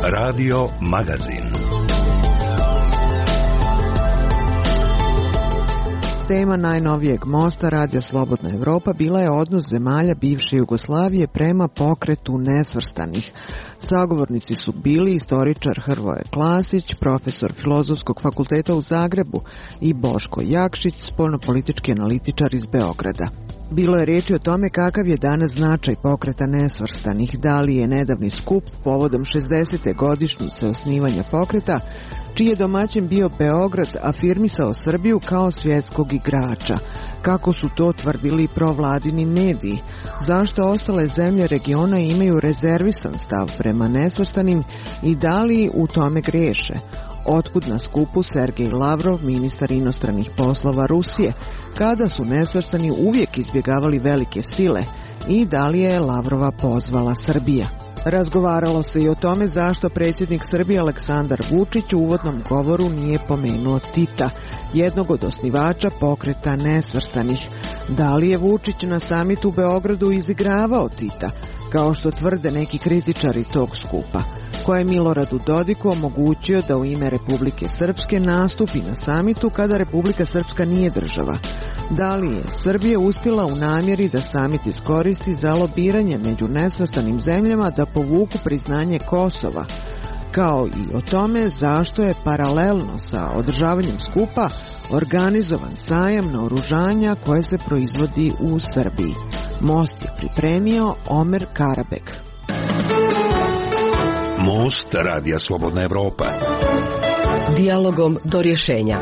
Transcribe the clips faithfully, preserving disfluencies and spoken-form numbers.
Radio Magazin. Tema najnovijeg mosta Radio Slobodna Evropa bila je odnos zemalja bivše Jugoslavije prema pokretu nesvrstanih. Sagovornici su bili istoričar Hrvoje Klasić, profesor Filozofskog fakulteta u Zagrebu, i Boško Jakšić, spoljnopolitički analitičar iz Beograda. Bilo je riječi o tome kakav je danas značaj pokreta nesvrstanih, da li je nedavni skup povodom šezdesete godišnjice osnivanja pokreta, čiji je domaćin bio Beograd, afirmisao Srbiju kao svjetskog igrača. Kako su to tvrdili provladini mediji? Zašto ostale zemlje regiona imaju rezervisan stav prema nesvrstanim i da li u tome griješe? Otkud na skupu Sergej Lavrov, ministar inostranih poslova Rusije, kada su nesvrstani uvijek izbjegavali velike sile, i da li je Lavrova pozvala Srbija? Razgovaralo se i o tome zašto predsjednik Srbije Aleksandar Vučić u uvodnom govoru nije pomenuo Tita, jednog od osnivača pokreta nesvrstanih. Da li je Vučić na samitu u Beogradu izigravao Tita, kao što tvrde neki kritičari tog skupa, koje je Miloradu Dodiku omogućio da u ime Republike Srpske nastupi na samitu kada Republika Srpska nije država? Da li je Srbija uspjela u namjeri da samit iskoristi za lobiranje među nesvrstanim zemljama da povuku priznanje Kosova? Kao i o tome zašto je paralelno sa održavanjem skupa organizovan sajam naoružanja koje se proizvodi u Srbiji. Most je pripremio Omer Karabek. Most Radija Slobodna Evropa. Dijalogom do rješenja.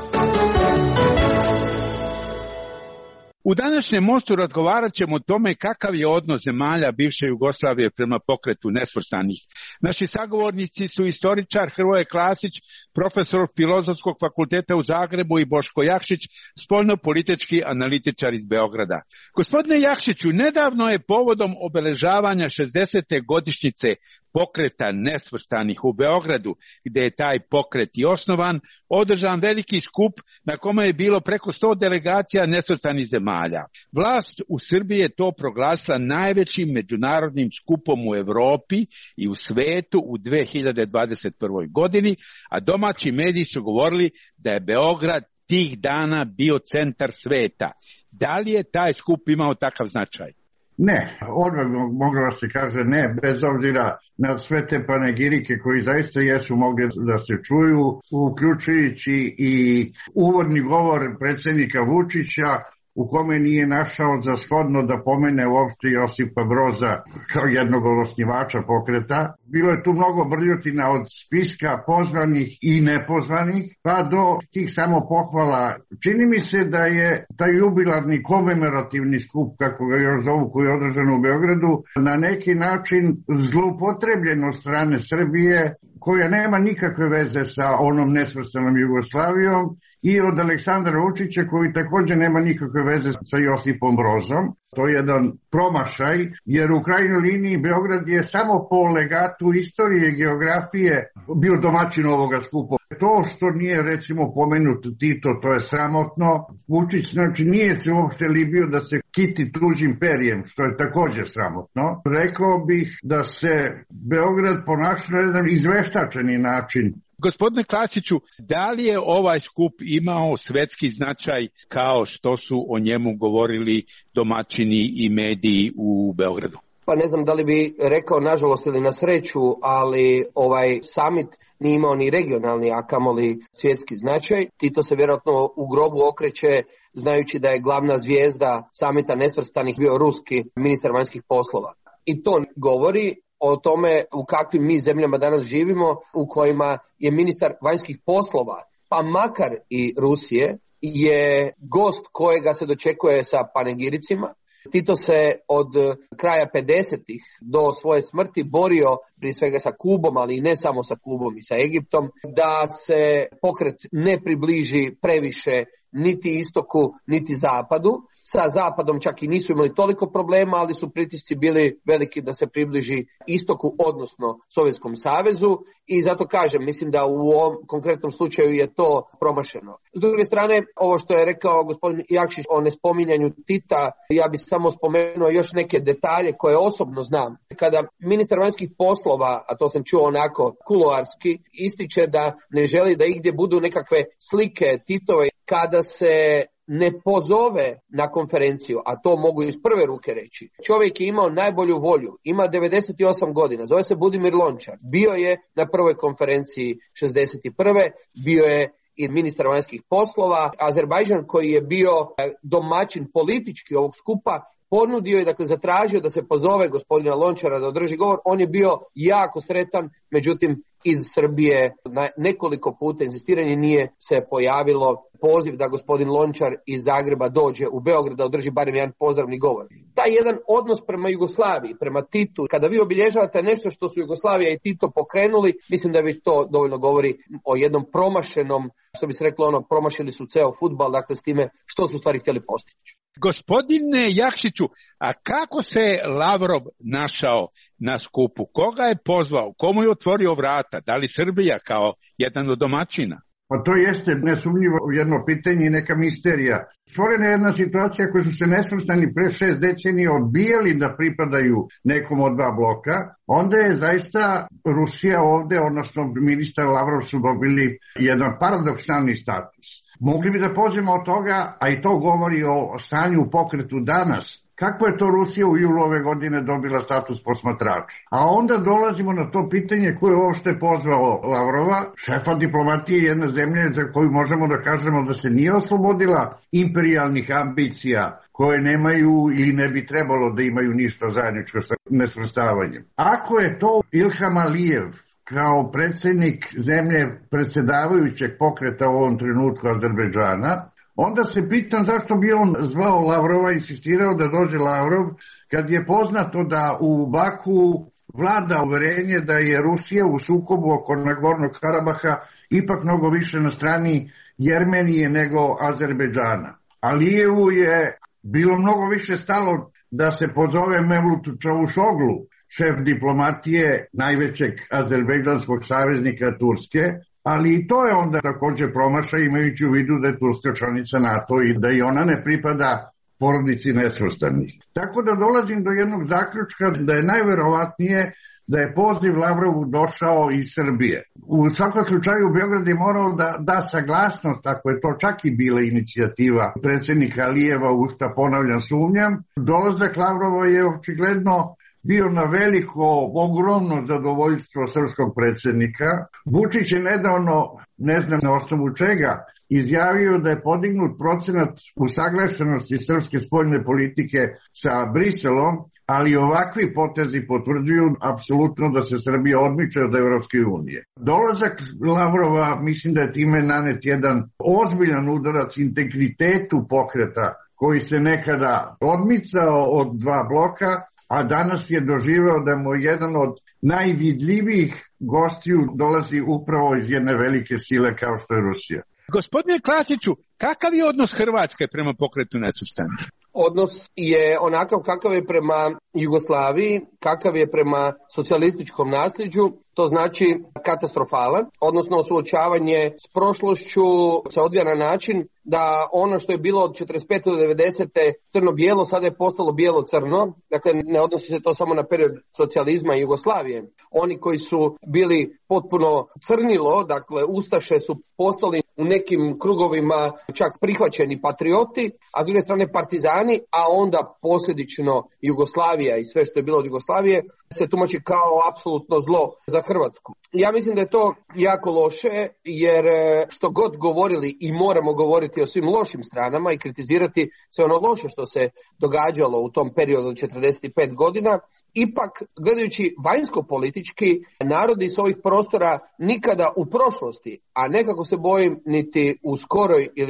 U današnjem mostu razgovarat ćemo o tome kakav je odnos zemalja bivše Jugoslavije prema pokretu nesvrstanih. Naši sagovornici su istoričar Hrvoje Klasić, profesor Filozofskog fakulteta u Zagrebu, i Boško Jakšić, spoljnopolitički analitičar iz Beograda. Gospodine Jakšiću, nedavno je povodom obeležavanja šezdesete godišnjice pokreta nesvrstanih u Beogradu, gdje je taj pokret i osnovan, održan veliki skup na kome je bilo preko sto delegacija nesvrstanih zemalja. Vlast u Srbiji je to proglasila najvećim međunarodnim skupom u Europi i u svetu u dve hiljade dvadeset prvoj godini, a domaći mediji su govorili da je Beograd tih dana bio centar sveta. Da li je taj skup imao takav značaj? Ne, odmah moglo se kaže ne, bez obzira na sve te panegirike koji zaista jesu mogli da se čuju, uključujući i uvodni govor predsjednika Vučića, u kome nije našao za shodno da pomene uopšte Josipa Broza kao jednog od osnivača pokreta. Bilo je tu mnogo brljotina od spiska pozvanih i nepozvanih, pa do tih samo pohvala. Čini mi se da je taj jubilarni komemorativni skup, kako ga još zovu, koji je održan u Beogradu, na neki način zloupotrebljen od strane Srbije, koja nema nikakve veze sa onom nesvrstanom Jugoslavijom, i od Aleksandra Vučića, koji također nema nikakve veze sa Josipom Brozom. To je jedan promašaj, jer u krajnjoj liniji Beograd je samo po legatu istorije i geografije bio domaćin ovoga skupa. To što nije recimo pomenut Tito, to je sramotno. Vučić znači nije se uopšte libio da se kiti tuđim perjem, što je također sramotno. Rekao bih da se Beograd ponašao na jedan izveštačeni način. Gospodine Klasiću, da li je ovaj skup imao svetski značaj kao što su o njemu govorili domaćini i mediji u Beogradu? Pa ne znam da li bi rekao nažalost ili na sreću, ali ovaj summit nije imao ni regionalni, a kamoli svjetski značaj. Tito se vjerojatno u grobu okreće znajući da je glavna zvijezda samita nesvrstanih bio ruski ministar vanjskih poslova. I to govori o tome u kakvim mi zemljama danas živimo, u kojima je ministar vanjskih poslova, pa makar i Rusije, je gost kojega se dočekuje sa panegiricima. Tito se od kraja pedesetih do svoje smrti borio prije svega sa Kubom, ali i ne samo sa Kubom, i sa Egiptom, da se pokret ne približi previše niti istoku, niti zapadu. Sa zapadom čak i nisu imali toliko problema, ali su pritisci bili veliki da se približi istoku, odnosno Sovjetskom savezu, i zato kažem, mislim da u ovom konkretnom slučaju je to promašeno. S druge strane, ovo što je rekao gospodin Jakšić o nespominjanju Tita, ja bih samo spomenuo još neke detalje koje osobno znam. Kada ministar vanjskih poslova, a to sam čuo onako kuloarski, ističe da ne želi da igdje budu nekakve slike Titove, kada se ne pozove na konferenciju, a to mogu iz prve ruke reći. Čovjek je imao najbolju volju, ima devedeset osam godina, zove se Budimir Lončar, bio je na prvoj konferenciji šezdeset prve. bio je i ministar vanjskih poslova. Azerbajdžan, koji je bio domaćin politički ovog skupa, ponudio je, dakle zatražio da se pozove gospodina Lončara da održi govor. On je bio jako sretan, međutim iz Srbije na nekoliko puta inzistiranje nije se pojavilo poziv da gospodin Lončar iz Zagreba dođe u Beograd da održi barem jedan pozdravni govor. Taj jedan odnos prema Jugoslaviji, prema Titu, kada vi obilježavate nešto što su Jugoslavija i Tito pokrenuli, mislim da već to dovoljno govori o jednom promašenom, što bi se reklo ono, promašili su ceo fudbal, dakle s time što su stvari htjeli postići. Gospodine Jakšiću, a kako se Lavrov našao na skupu? Koga je pozvao? Komu je otvorio vrata? Da li Srbija kao jedan od domaćina? Pa to jeste nesumnjivo jedno pitanje i neka misterija. Stvorena je jedna situacija koju su se nesvrstani pre šest decenija odbijali da pripadaju nekom od dva bloka. Onda je zaista Rusija ovde, odnosno ministar Lavrov, su dobili jedan paradoksalni status. Mogli bi da pođemo od toga, a i to govori o stanju u pokretu danas. Kako je to Rusija u julu ove godine dobila status posmatrača? A onda dolazimo na to pitanje ko je uopšte pozvao Lavrova, šefa diplomatije jedne zemlje za koju možemo da kažemo da se nije oslobodila imperijalnih ambicija koje nemaju ili ne bi trebalo da imaju ništa zajedničko sa nesvrstavanjem. Ako je to Ilham Alijev, kao predsjednik zemlje predsjedavajućeg pokreta u ovom trenutku Azerbejdžana, onda se pitam zašto bi on zvao Lavrova, insistirao da dođe Lavrov, kad je poznato da u Baku vlada uverenje da je Rusija u sukobu oko Nagornog Karabaha ipak mnogo više na strani Jermenije nego Azerbejdžana. Alijevu je bilo mnogo više stalo da se pozove Mevlut Čavuşoglu, šef diplomatije najvećeg azerbejdžanskog saveznika Turske, ali i to je onda također promašaj imajući u vidu da je Turska članica NATO i da i ona ne pripada porodici nesvrstanih. Tako da dolazim do jednog zaključka da je najverovatnije da je poziv Lavrovu došao iz Srbije. U svakom slučaju Beograd je morao da da saglasnost, ako je to čak i bila inicijativa predsjednika Alijeva, u šta ponavljam sumnjam. Dolazak Lavrova je očigledno bio na veliko, ogromno zadovoljstvo srpskog predsjednika. Vučić je nedavno, ne znam na osnovu čega, izjavio da je podignut procenat usaglašenosti srpske spoljne politike sa Briselom, ali ovakvi potezi potvrđuju apsolutno da se Srbija odmiče od Evropske unije. Dolazak Lavrova, mislim da je time nanet jedan ozbiljan udarac integritetu pokreta koji se nekada odmicao od dva bloka, a danas je doživeo da mu jedan od najvidljivijih gostiju dolazi upravo iz jedne velike sile kao što je Rusija. Gospodine Klasiću, kakav je odnos Hrvatske prema pokretu nesvrstanih? Odnos je onakav kakav je prema Jugoslaviji, kakav je prema socijalističkom nasljeđu, to znači katastrofalan, odnosno suočavanje s prošlošću se odvija na način da ono što je bilo od četrdeset pete do devedesete crno-bijelo sada je postalo bijelo-crno, dakle ne odnosi se to samo na period socijalizma i Jugoslavije. Oni koji su bili potpuno crnilo, dakle ustaše su postali u nekim krugovima čak prihvaćeni patrioti, a s druge strane partizani, a onda posljedično Jugoslavija i sve što je bilo od Jugoslavije se tumači kao apsolutno zlo za Hrvatsku. Ja mislim da je to jako loše, jer što god govorili i moramo govoriti o svim lošim stranama i kritizirati sve ono loše što se događalo u tom periodu od četrdeset pet godina, ipak gledajući vanjsko-politički, narodi s ovih prostora nikada u prošlosti, a nekako se bojim niti u skoroj ili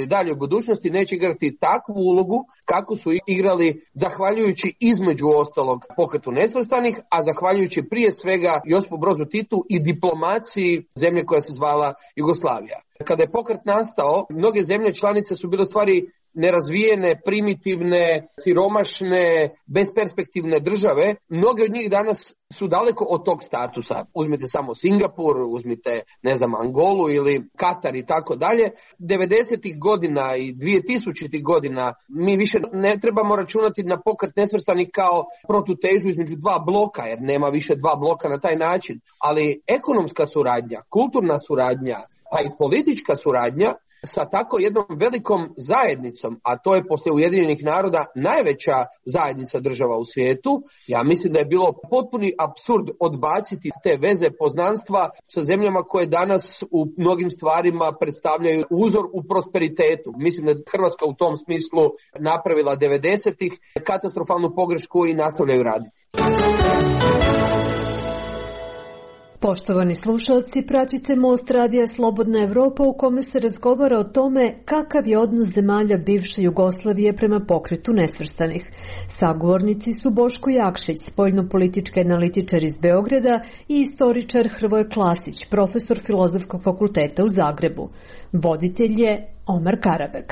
ili dalje u budućnosti neće igrati takvu ulogu kako su igrali zahvaljujući između ostalog Pokretu nesvrstanih, a zahvaljujući prije svega Josipu Brozu Titu i diplomaciji zemlje koja se zvala Jugoslavija. Kada je pokret nastao, mnoge zemlje članice su bile u stvari nerazvijene, primitivne, siromašne, besperspektivne države. Mnoge od njih danas su daleko od tog statusa. Uzmite samo Singapur, uzmite, ne znam, Angolu ili Katar i tako dalje. devedesetih godina i dvije tisućitih godina mi više ne trebamo računati na pokret nesvrstanih kao protutežu između dva bloka, jer nema više dva bloka na taj način. Ali ekonomska suradnja, kulturna suradnja, pa i politička suradnja sa tako jednom velikom zajednicom, a to je poslije Ujedinjenih naroda najveća zajednica država u svijetu, ja mislim da je bilo potpuni apsurd odbaciti te veze poznanstva sa zemljama koje danas u mnogim stvarima predstavljaju uzor u prosperitetu. Mislim da je Hrvatska u tom smislu napravila devedesetih katastrofalnu pogrešku i nastavljaju raditi. Poštovani slušalci, pratite Most radija Slobodna Evropa u kome se razgovara o tome kakav je odnos zemalja bivše Jugoslavije prema pokretu nesvrstanih. Sagovornici su Boško Jakšić, spoljnopolitički analitičar iz Beograda, i istoričar Hrvoje Klasić, profesor Filozofskog fakulteta u Zagrebu. Voditelj je Omar Karabek.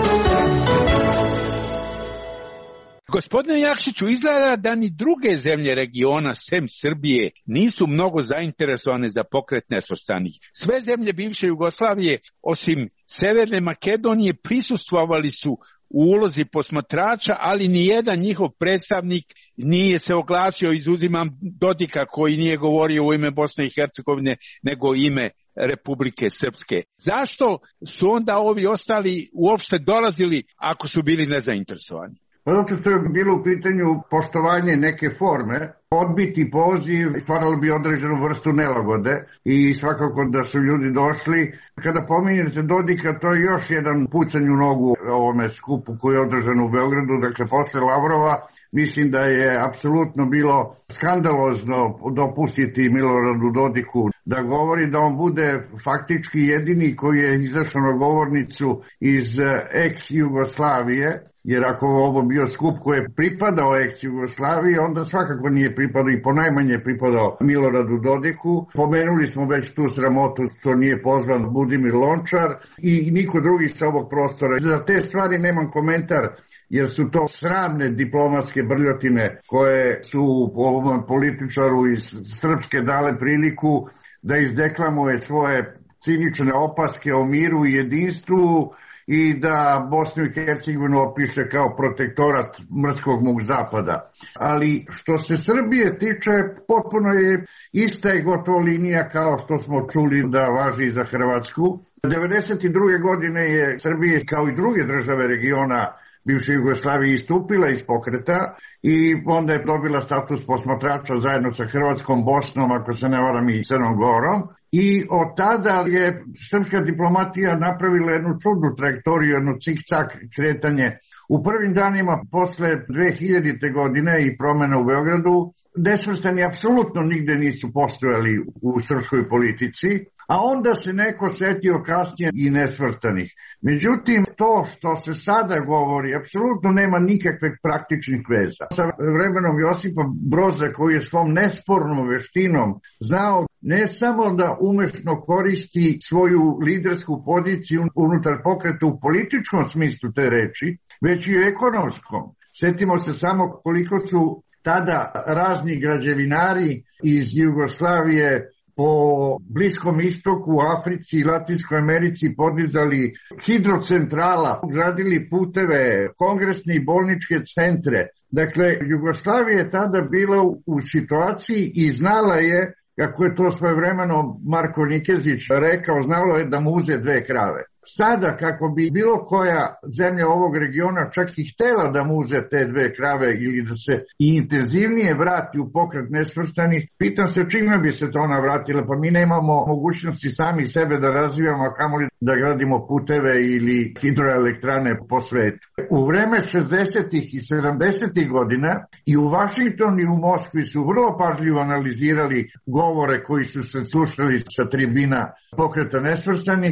Gospodine Jakšiću, izgleda da ni druge zemlje regiona, sem Srbije, nisu mnogo zainteresovane za pokret nesvrstanih. Sve zemlje bivše Jugoslavije, osim Severne Makedonije, prisustvovali su u ulozi posmatrača, ali nijedan njihov predstavnik nije se oglasio, izuzimam Dodika koji nije govorio u ime Bosne i Hercegovine, nego u ime Republike Srpske. Zašto su onda ovi ostali uopšte dolazili ako su bili nezainteresovani? Zato što je bilo u pitanju poštovanje neke forme, odbiti poziv stvaralo bi određenu vrstu nelagode i svakako da su ljudi došli. Kada pominjete Dodika, to je još jedan pucanj u nogu ovome skupu koji je održan u Beogradu, dakle posle Lavrova. Mislim da je apsolutno bilo skandalozno dopustiti Miloradu Dodiku da govori, da on bude faktički jedini koji je izašao na govornicu iz ex-Jugoslavije. Jer ako ovo bio skup koji je pripadao ex-Jugoslaviji, onda svakako nije pripadao i ponajmanje pripadao Miloradu Dodiku. Pomenuli smo već tu sramotu što nije pozvan Budimir Lončar i niko drugi sa ovog prostora. Za te stvari nemam komentar, jer su to sramne diplomatske brljotine koje su ovom političaru iz Srpske dale priliku da izdeklamuje svoje cinične opaske o miru i jedinstvu i da Bosnu i Hercegovinu opiše kao protektorat mrskog mog zapada. Ali što se Srbije tiče, potpuno je ista je gotovo linija kao što smo čuli da važi za Hrvatsku. devedeset druge godine je Srbija kao i druge države regiona bivše Jugoslavije istupila iz pokreta i onda je dobila status posmatrača zajedno sa Hrvatskom, Bosnom, ako se ne varam, i Crnom Gorom. I od tada je srpska diplomatija napravila jednu čudnu trajektoriju, jedno cik-cak kretanje. U prvim danima posle dve hiljadite godine i promjena u Beogradu, nesvrstani apsolutno nigde nisu postojali u srpskoj politici, a onda se neko setio kasnije i nesvrstanih. Međutim, to što se sada govori apsolutno nema nikakve praktičnih veza. Sa vremenom Josipa Broza, koji je svom nespornom veštinom znao ne samo da umešno koristi svoju lidersku poziciju unutar pokreta u političkom smislu te reči, već i u ekonomskom. Sjetimo se samo koliko su tada razni građevinari iz Jugoslavije po Bliskom istoku, Africi i Latinskoj Americi podizali hidrocentrala, gradili puteve, kongresne i bolničke centre. Dakle, Jugoslavija je tada bila u situaciji i znala je, kako je to svojevremeno Marko Nikezić rekao, znalo je da mu uze dve krave. Sada, kako bi bilo koja zemlja ovog regiona čak i htela da mu uze te dve krave ili da se i intenzivnije vrati u pokret nesvrstanih, pitam se čime bi se to ona vratila, pa mi nemamo mogućnosti sami sebe da razvijamo, a kamoli da gradimo puteve ili hidroelektrane po svetu. U vreme šezdesetih i sedamdesetih godina i u Vašingtonu i u Moskvi su vrlo pažljivo analizirali govore koji su se slušali sa tribina pokreta nesvrstanih,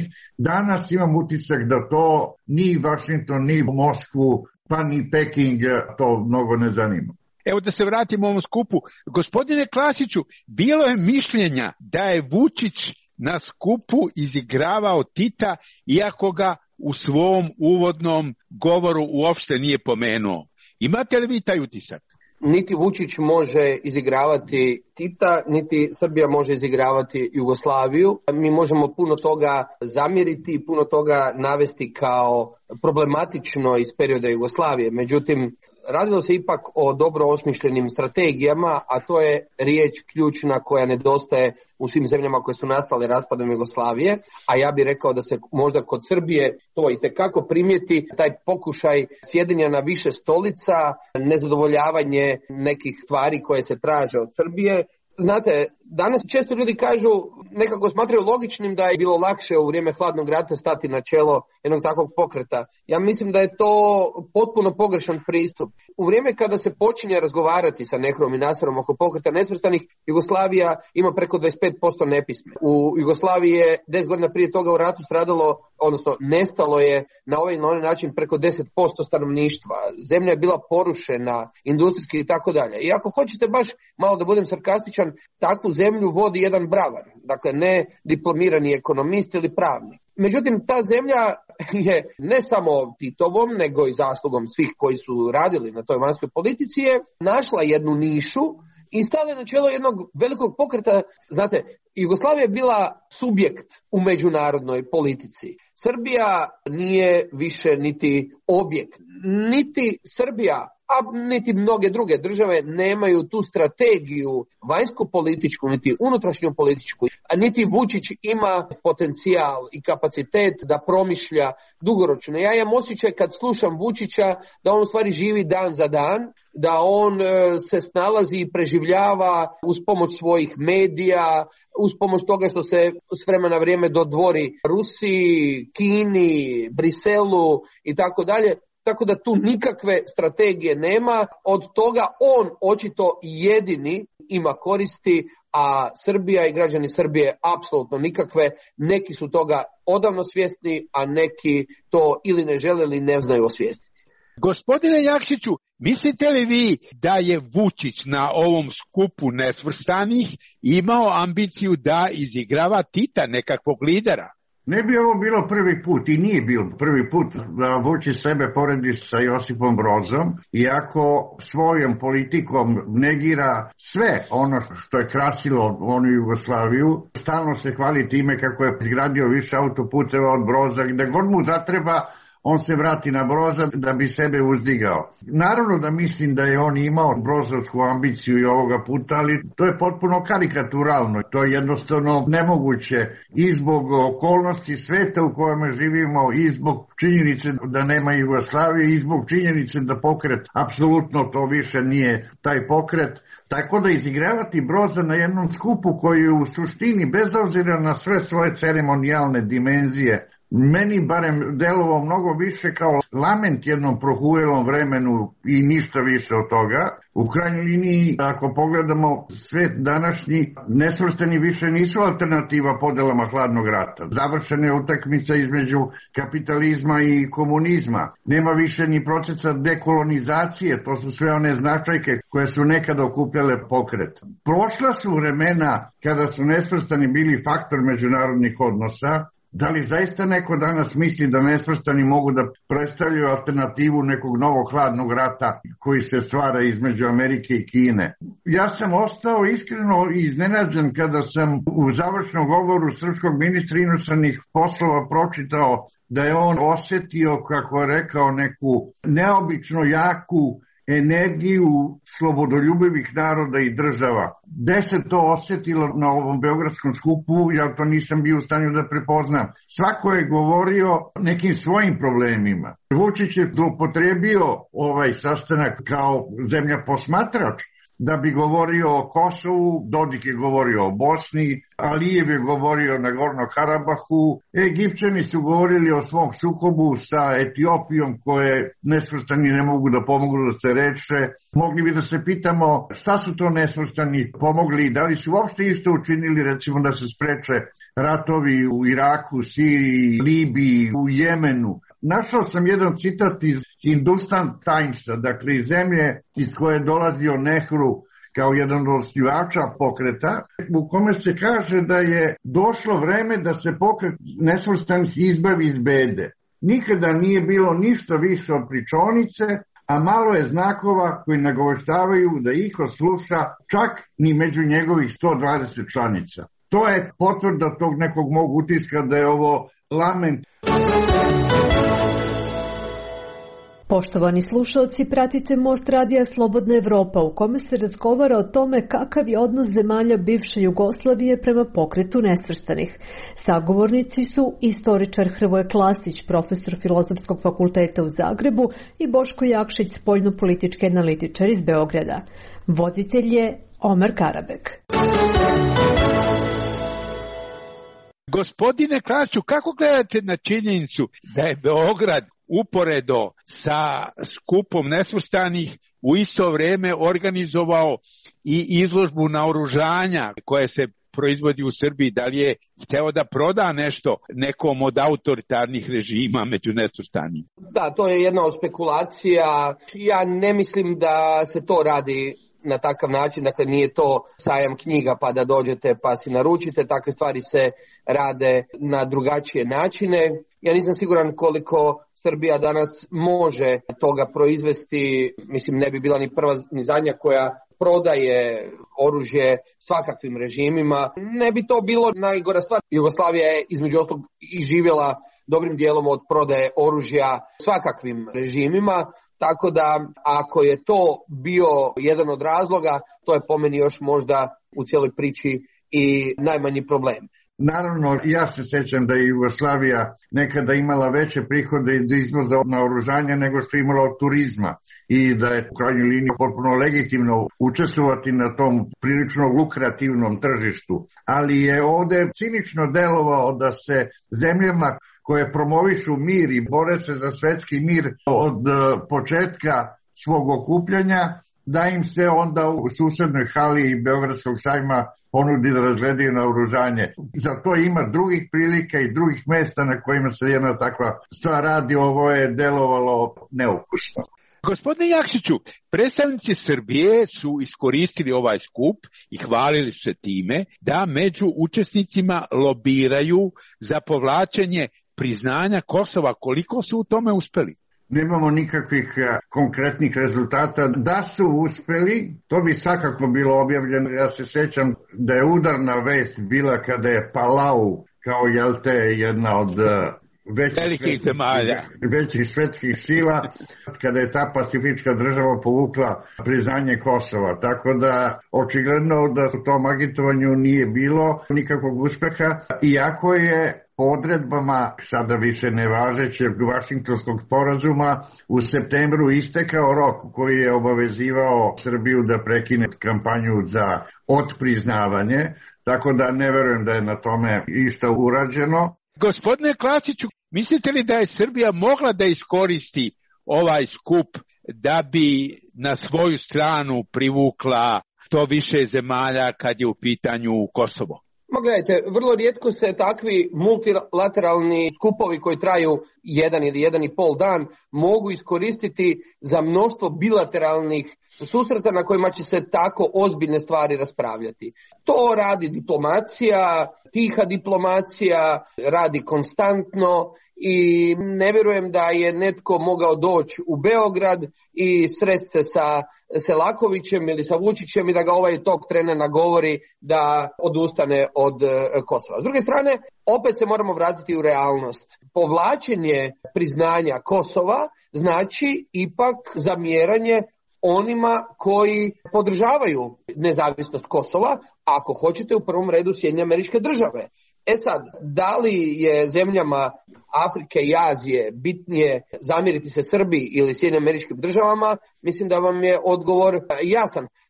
Danas imam utisak da to ni Washington, ni Moskvu, pa ni Peking to mnogo ne zanima. Evo da se vratimo ovom skupu. Gospodine Klasiću, bilo je mišljenja da je Vučić na skupu izigravao Tita, iako ga u svom uvodnom govoru uopšte nije pomenuo. Imate li vi taj utisak? Niti Vučić može izigravati Tita, niti Srbija može izigravati Jugoslaviju. Mi možemo puno toga zamjeriti i puno toga navesti kao problematično iz perioda Jugoslavije. Međutim, radilo se ipak o dobro osmišljenim strategijama, a to je riječ ključna koja nedostaje u svim zemljama koje su nastale raspadom Jugoslavije, a ja bih rekao da se možda kod Srbije to itekako primijeti, taj pokušaj sjedenja na više stolica, nezadovoljavanje nekih stvari koje se traže od Srbije. Znate, danas često ljudi kažu, nekako smatraju logičnim da je bilo lakše u vrijeme hladnog rata stati na čelo jednog takvog pokreta. Ja mislim da je to potpuno pogrešan pristup. U vrijeme kada se počinje razgovarati sa Nehruom i Nasarom oko pokreta nesvrstanih, Jugoslavija ima preko dvadeset pet posto nepisme. U Jugoslaviji je deset godina prije toga u ratu stradalo, odnosno nestalo je na ovaj na onaj način preko deset posto stanovništva. Zemlja je bila porušena, industrijski i tako dalje. I ako hoćete baš malo da budem sarkastičan, takvu zemlju vodi jedan bravar, dakle ne diplomirani ekonomist ili pravnik. Međutim, ta zemlja je ne samo Titovom, nego i zaslugom svih koji su radili na toj vanjskoj politici, je našla jednu nišu i stala na čelo jednog velikog pokreta. Znate, Jugoslavija je bila subjekt u međunarodnoj politici. Srbija nije više niti objekt, niti Srbija, a niti mnoge druge države nemaju tu strategiju vanjsko-političku, niti unutrašnju političku, a niti Vučić ima potencijal i kapacitet da promišlja dugoročno. Ja imam osjećaj kad slušam Vučića da on u stvari živi dan za dan, da on e, se snalazi i preživljava uz pomoć svojih medija, uz pomoć toga što se s vremena vrijeme dodvori Rusiji, Kini, Briselu i tako dalje. Tako da tu nikakve strategije nema, od toga on očito jedini ima koristi, a Srbija i građani Srbije apsolutno nikakve. Neki su toga odavno svjesni, a neki to ili ne žele ili ne znaju osvijestiti. Gospodine Jakšiću, mislite li vi da je Vučić na ovom skupu nesvrstanih imao ambiciju da izigrava Tita, nekakvog lidera? Ne bi ovo bilo prvi put i nije bio prvi put da Vučić sebe poredi sa Josipom Brozom, iako svojom politikom negira sve ono što je krasilo onu Jugoslaviju. Stalno se hvali time kako je izgradio više autoputeva od Broza, gde god mu zatreba on se vrati na Broza da bi sebe uzdigao. Naravno da mislim da je on imao brozovsku ambiciju i ovoga puta, ali to je potpuno karikaturalno. To je jednostavno nemoguće i zbog okolnosti sveta u kojem živimo, i zbog činjenice da nema Jugoslavije, i zbog činjenice da pokret apsolutno to više nije taj pokret. Tako da izigravati Broza na jednom skupu koji je u suštini, bez obzira na sve svoje ceremonijalne dimenzije, meni barem delovao mnogo više kao lament jednom prohujelom vremenu i ništa više od toga. U krajnjoj liniji, ako pogledamo svet današnji, nesvrstani više nisu alternativa podelama hladnog rata. Završena je utakmica između kapitalizma i komunizma. Nema više ni procesa dekolonizacije, to su sve one značajke koje su nekad okupljale pokret. Prošla su vremena kada su nesvrstani bili faktor međunarodnih odnosa. Da li zaista neko danas misli da nesvrstani mogu da predstavljaju alternativu nekog novog hladnog rata koji se stvara između Amerike i Kine? Ja sam ostao iskreno iznenađen kada sam u završnom govoru srpskog ministra inostranih poslova pročitao da je on osjetio, kako je rekao, neku neobično jaku energiju slobodoljubivih naroda i država. Gde se to osjetilo na ovom beogradskom skupu, ja to nisam bio u stanju da prepoznam. Svako je govorio nekim svojim problemima. Vučić je upotrebio ovaj sastanak kao zemlja posmatrač, da bi govorio o Kosovu, Dodik je govorio o Bosni, Alijev je govorio o Nagorno-Karabahu, Egipćani su govorili o svom sukobu sa Etiopijom koje nesvrstani ne mogu da pomognu da se reše. Mogli bi da se pitamo šta su to nesvrstani pomogli, da li su uopšte isto učinili recimo da se spreče ratovi u Iraku, Siriji, Libiji, u Jemenu. Našao sam jedan citat iz Hindustan Timesa, dakle iz zemlje iz koje je dolazio Nehru kao jedan od osnivača pokreta, u kome se kaže da je došlo vreme da se pokret nesvrstanih izbavi iz bede. Nikada nije bilo ništa više od pričonice, a malo je znakova koji nagoveštavaju da iko sluša čak ni među njegovih sto dvadeset članica. To je potvrda tog nekog mog utiska da je ovo lament. Poštovani slušalci, pratite Most radija Slobodna Evropa u kome se razgovara o tome kakav je odnos zemalja bivše Jugoslavije prema pokretu nesvrstanih. Sagovornici su istoričar Hrvoje Klasić, profesor Filozofskog fakulteta u Zagrebu i Boško Jakšić, spoljnopolitički analitičar iz Beograda. Voditelj je Omer Karabek. Gospodine Klasiću, kako gledate na činjenicu da je Beograd uporedo sa skupom nesvrstanih u isto vrijeme organizovao i izložbu naoružanja koje se proizvodi u Srbiji? Da li je hteo da proda nešto nekom od autoritarnih režima među nesvrstanim? Da, to je jedna od spekulacija. Ja ne mislim da se to radi na takav način, dakle nije to sajam knjiga pa da dođete pa si naručite, takve stvari se rade na drugačije načine. Ja nisam siguran koliko Srbija danas može toga proizvesti, mislim ne bi bila ni prva ni zadnja koja prodaje oružje svakakvim režimima. Ne bi to bilo najgora stvar. Jugoslavija je između ostalog i živjela dobrim dijelom od prodaje oružja svakakvim režimima. Tako da ako je to bio jedan od razloga, to je po meni još možda u cijeloj priči i najmanji problem. Naravno, ja se sjećam da je Jugoslavija nekada imala veće prihode iz izvoza naoružanja nego što je imala od turizma i da je u krajnjoj liniji potpuno legitimno učestvovati na tom prilično lukrativnom tržištu. Ali je ovdje cinično delovao da se zemljama koje promovišu mir i bore se za svetski mir od početka svog okupljanja, da im se onda u susednoj hali Beogradskog sajma ponudi da razgledaju naoružanje. Za to ima drugih prilika i drugih mesta na kojima se jedna takva stvar radi. Ovo je delovalo neukusno. Gospodine Jakšiću, predstavnici Srbije su iskoristili ovaj skup i hvalili se time da među učesnicima lobiraju za povlačenje priznanja Kosova. Koliko su u tome uspeli? Nemamo nikakvih konkretnih rezultata. Da su uspeli, to bi svakako bilo objavljeno. Ja se sjećam da je udarna vest bila kada je Palau, kao jel te jedna od većih zemalja, većih svetskih sila, kada je ta pacifička država povukla priznanje Kosova. Tako da očigledno da u tom agitovanju nije bilo nikakvog uspeha, iako je po odredbama sada više nevažećeg Vašingtonskog sporazuma u septembru istekao rok koji je obavezivao Srbiju da prekine kampanju za otpriznavanje, tako da ne verujem da je na tome išta urađeno. Gospodine Klasiću, mislite li da je Srbija mogla da iskoristi ovaj skup da bi na svoju stranu privukla što više zemalja kad je u pitanju Kosovo? Ma gledajte, vrlo rijetko se takvi multilateralni skupovi koji traju jedan ili jedan i pol dan mogu iskoristiti za mnoštvo bilateralnih susreta na kojima će se tako ozbiljne stvari raspravljati. To radi diplomacija, tiha diplomacija, radi konstantno i ne vjerujem da je netko mogao doći u Beograd i sresti se sa Selakovićem ili sa Vučićem i da ga ovaj tog trena nagovori da odustane od Kosova. S druge strane, opet se moramo vratiti u realnost. Povlačenje priznanja Kosova znači ipak zamjeranje onima koji podržavaju nezavisnost Kosova, ako hoćete u prvom redu Sjedinjene Američke Države. E sad, da li je zemljama Afrike i Azije bitnije zamjeriti se Srbiji ili Sjedinjenim Američkim Državama, mislim da vam je odgovor jasan.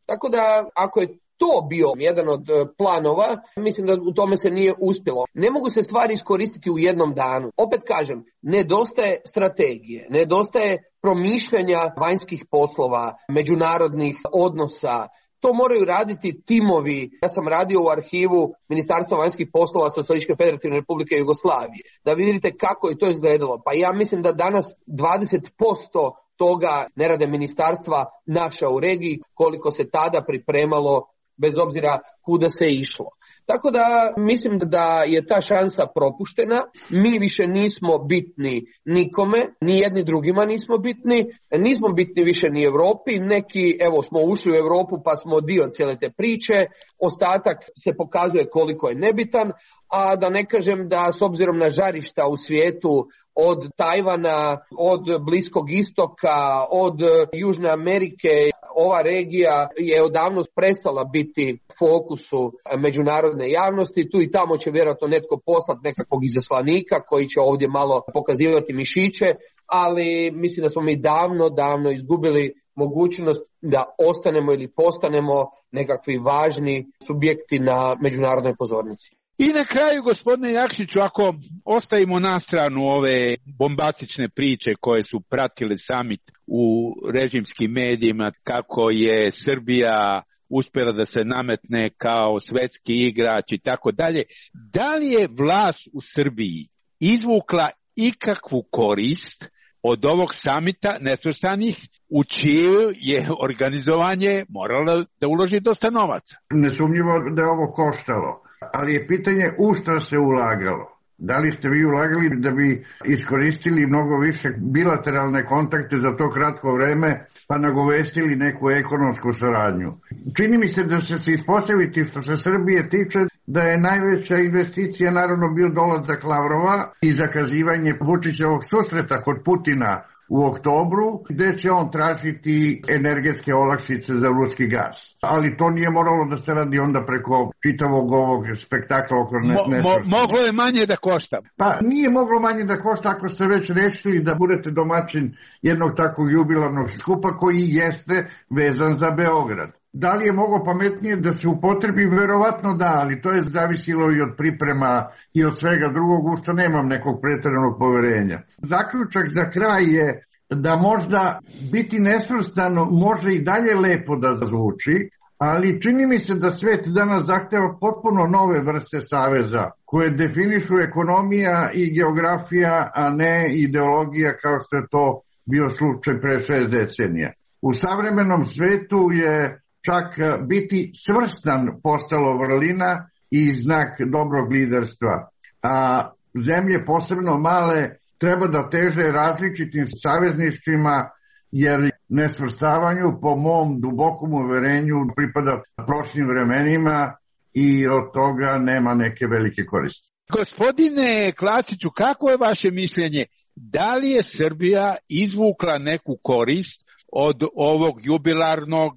Tako da ako je to bio jedan od planova, mislim da u tome se nije uspjelo. Ne mogu se stvari iskoristiti u jednom danu. Opet kažem, nedostaje strategije, nedostaje promišljanja vanjskih poslova, međunarodnih odnosa. To moraju raditi timovi. Ja sam radio u arhivu Ministarstva vanjskih poslova Socijalističke Federativne Republike Jugoslavije. Da vidite kako je to izgledalo. Pa ja mislim da danas dvadeset posto toga ne rade ministarstva naša u regiji, koliko se tada pripremalo bez obzira kuda se išlo. Tako da mislim da je ta šansa propuštena, mi više nismo bitni nikome, ni jedni drugima nismo bitni, nismo bitni više ni Europi, neki evo smo ušli u Europu pa smo dio cijele te priče, ostatak se pokazuje koliko je nebitan, a da ne kažem da s obzirom na žarišta u svijetu od Tajvana, od Bliskog istoka, od Južne Amerike, ova regija je odavno prestala biti fokusu međunarodne javnosti. Tu i tamo će vjerojatno netko poslati nekakvog izaslanika koji će ovdje malo pokazivati mišiće, ali mislim da smo mi davno, davno izgubili mogućnost da ostanemo ili postanemo nekakvi važni subjekti na međunarodnoj pozornici. I na kraju, gospodine Jakšiću, ako ostavimo na stranu ove bombastične priče koje su pratile summit u režimskim medijima, kako je Srbija uspjela da se nametne kao svetski igrač i tako dalje, da li je vlast u Srbiji izvukla ikakvu korist od ovog samita nesvrstanih u čije je organizovanje moralo da uloži dosta novaca? Nesumnjivo da je ovo koštalo, ali je pitanje u šta se ulagalo. Da li ste vi ulagali da bi iskoristili mnogo više bilateralne kontakte za to kratko vreme pa nagovestili neku ekonomsku saradnju? Čini mi se da će se ispostaviti što se Srbije tiče da je najveća investicija naravno bio dolazak Lavrova i zakazivanje Vučićevog susreta kod Putina u oktobru, gde će on tražiti energetske olakšice za ruski gas. Ali to nije moralo da se radi onda preko čitavog ovog spektakla oko nesvrstanih. Mo, moglo je manje da košta. Pa nije moglo manje da košta ako ste već rešili da budete domaćin jednog takvog jubilarnog skupa koji jeste vezan za Beograd. Da li je moglo pametnije da se upotrebi? Verovatno da, ali to je zavisilo i od priprema i od svega drugog, u što nemam nekog preteranog poverenja. Zaključak za kraj je da možda biti nesvrstano može i dalje lepo da zvuči, ali čini mi se da svet danas zahteva potpuno nove vrste saveza koje definišu ekonomija i geografija, a ne ideologija kao što je to bio slučaj pre šest decenija. U savremenom svetu je čak biti svrstan postalo vrlina i znak dobrog liderstva. A zemlje, posebno male, treba da teže različitim savezništvima, jer nesvrstavanju po mom dubokom uverenju pripada prošlim vremenima i od toga nema neke velike koristi. Gospodine Klasiću, kako je vaše mišljenje? Da li je Srbija izvukla neku korist od ovog jubilarnog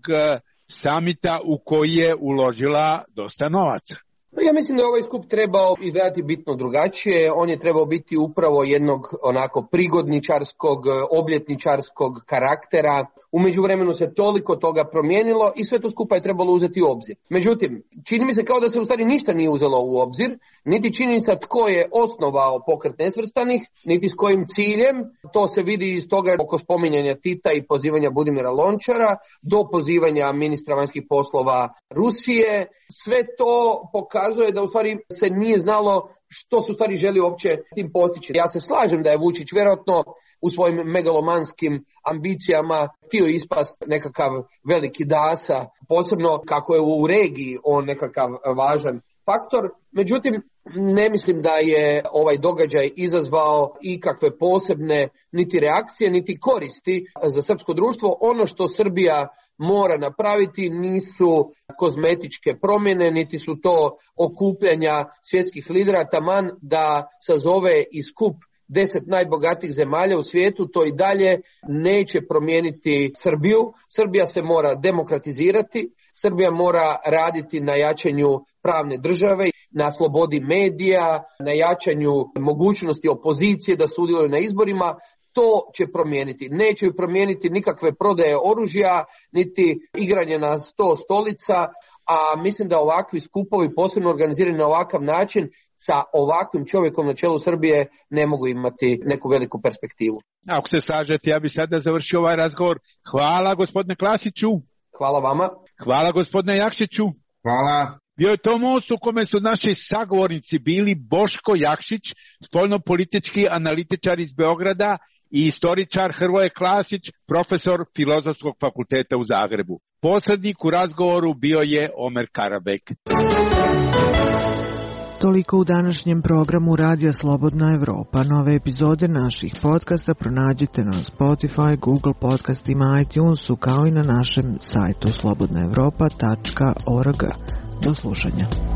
samita u koji je uložila dosta novaca? Ja mislim da je ovaj skup trebao izgledati bitno drugačije. On je trebao biti upravo jednog onako prigodničarskog, obljetničarskog karaktera. U međuvremenu se toliko toga promijenilo i sve to skupa je trebalo uzeti u obzir. Međutim, čini mi se kao da se u stvari ništa nije uzelo u obzir, niti činjenica tko je osnovao pokret nesvrstanih, niti s kojim ciljem. To se vidi iz toga oko spominjanja Tita i pozivanja Budimira Lončara, do pozivanja ministra vanjskih poslova Rusije. Sve to pokazuje da u stvari se nije znalo što su stvari želi uopće tim postići. Ja se slažem da je Vučić vjerojatno u svojim megalomanskim ambicijama htio ispast nekakav veliki dasa, posebno kako je u regiji on nekakav važan faktor. Međutim, ne mislim da je ovaj događaj izazvao ikakve posebne niti reakcije, niti koristi za srpsko društvo. Ono što Srbija mora napraviti nisu kozmetičke promjene, niti su to okupljanja svjetskih lidera, taman da sazove i skup deset najbogatijih zemalja u svijetu, to i dalje neće promijeniti Srbiju. Srbija se mora demokratizirati, Srbija mora raditi na jačanju pravne države, na slobodi medija, na jačanju mogućnosti opozicije da sudjeluju na izborima. to će promijeniti. Neće promijeniti nikakve prodaje oružja, niti igranje na sto stolica, a mislim da ovakvi skupovi, posebno organizirani na ovakav način, sa ovakvim čovjekom na čelu Srbije ne mogu imati neku veliku perspektivu. Ako se slažete, ja bih sada završio ovaj razgovor. Hvala gospodine Klasiću. Hvala vama. Hvala gospodine Jakšiću. Hvala. Bio je to most u kome su naši sagovornici bili Boško Jakšić, spoljnopolitički analitičar iz Beograda, i istoričar Hrvoje Klasić, profesor Filozofskog fakulteta u Zagrebu. Posrednik u razgovoru bio je Omer Karabek. Toliko u današnjem programu Radija Slobodna Evropa. Nove epizode naših podcasta pronađite na Spotify, Google podcastima, iTunesu, kao i na našem sajtu slobodna evropa tačka org. Do slušanja.